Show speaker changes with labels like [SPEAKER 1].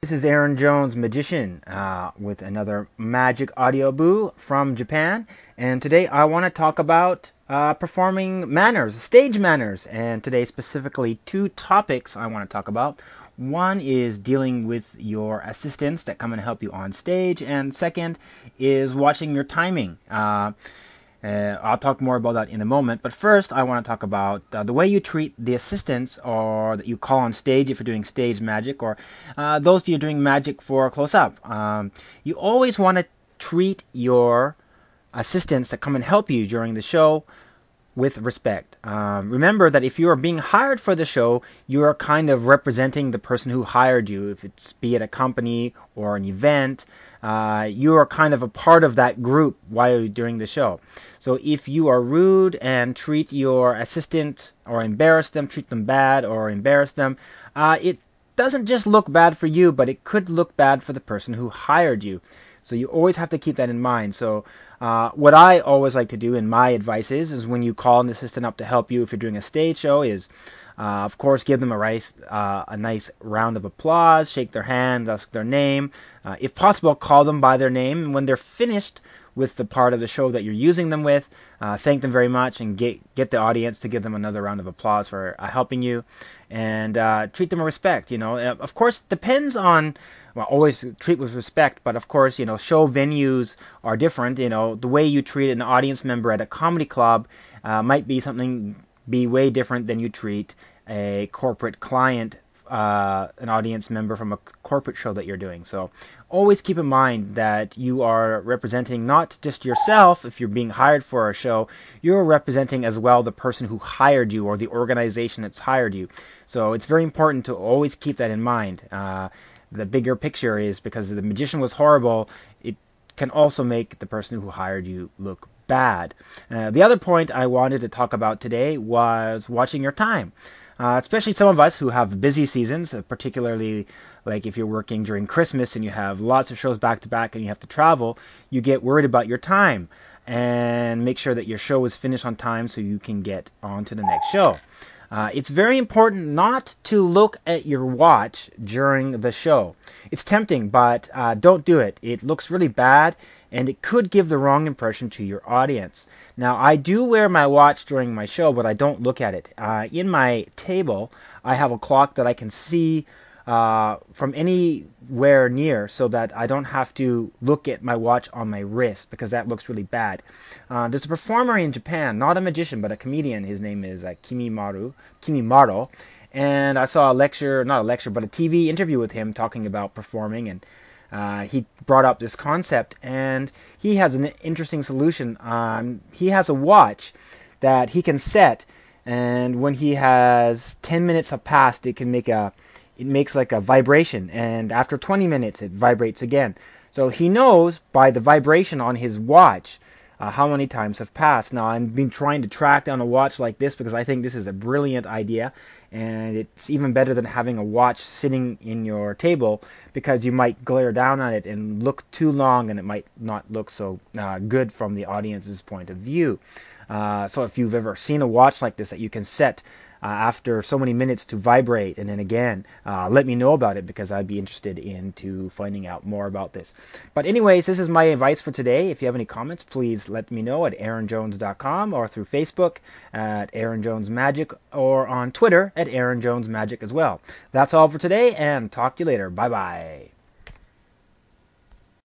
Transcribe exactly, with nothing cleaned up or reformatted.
[SPEAKER 1] This is Aaron Jones, magician, uh, with another Magic Audio Boo from Japan. And today I want to talk about uh, performing manners, stage manners. And today specifically two topics I want to talk about. One is dealing with your assistants that come and help you on stage. And second is watching your timing. Uh, Uh, I'll talk more about that in a moment, but first I want to talk about uh, the way you treat the assistants or that you call on stage if you're doing stage magic, or uh, those that you're doing magic for close-up. Um, you always want to treat your assistants that come and help you during the show with respect. Um, remember that if you are being hired for the show, you are kind of representing the person who hired you. If it's be it a company or an event, uh, you are kind of a part of that group while you're doing the show. So if you are rude and treat your assistant or embarrass them, treat them bad or embarrass them, uh, it doesn't just look bad for you, but it could look bad for the person who hired you. So you always have to keep that in mind. So uh, what I always like to do, and my advice is, is when you call an assistant up to help you if you're doing a stage show, is uh, of course give them a nice, uh, a nice round of applause, shake their hand, ask their name. Uh, if possible, call them by their name. And when they're finished with the part of the show that you're using them with, uh, thank them very much and get get the audience to give them another round of applause for uh, helping you, and uh, treat them with respect. You know, uh, of course, depends on. Well, always treat with respect, but of course, you know, show venues are different. You know, the way you treat an audience member at a comedy club uh, might be something be way different than you treat a corporate client, uh, an audience member from a corporate show that you're doing. So always keep in mind that you are representing not just yourself. If you're being hired for a show, you're representing as well the person who hired you or the organization that's hired you. So it's very important to always keep that in mind. Uh, The bigger picture is because the magician was horrible, it can also make the person who hired you look bad. Uh, the other point I wanted to talk about today was watching your time. Uh, especially some of us who have busy seasons, uh, particularly like if you're working during Christmas and you have lots of shows back to back and you have to travel, you get worried about your time. And make sure that your show is finished on time so you can get on to the next show. Uh, it's very important not to look at your watch during the show. It's tempting, but uh, don't do it. It looks really bad, and it could give the wrong impression to your audience. Now, I do wear my watch during my show, but I don't look at it. Uh, in my table, I have a clock that I can see uh, from anywhere near, so that I don't have to look at my watch on my wrist, because that looks really bad. Uh, there's a performer in Japan, not a magician, but a comedian. His name is uh, Kimimaru, Kimimaro, and I saw a lecture, not a lecture, but a T V interview with him talking about performing, and uh, he brought up this concept, and he has an interesting solution. Um, he has a watch that he can set, and when he has ten minutes have passed, it can make a it makes like a vibration, and after twenty minutes it vibrates again. So he knows by the vibration on his watch uh, how many times have passed. Now, I've been trying to track down a watch like this because I think this is a brilliant idea, and it's even better than having a watch sitting in your table, because you might glare down on it and look too long, and it might not look so uh, good from the audience's point of view. Uh, so if you've ever seen a watch like this that you can set Uh, after so many minutes to vibrate, and then again, uh, let me know about it, because I'd be interested into finding out more about this. But anyways, this is my advice for today. If you have any comments, please let me know at aaron jones dot com, or through Facebook at Aaron Jones Magic, or on Twitter at Aaron Jones Magic as well. That's all for today, and talk to you later. Bye bye.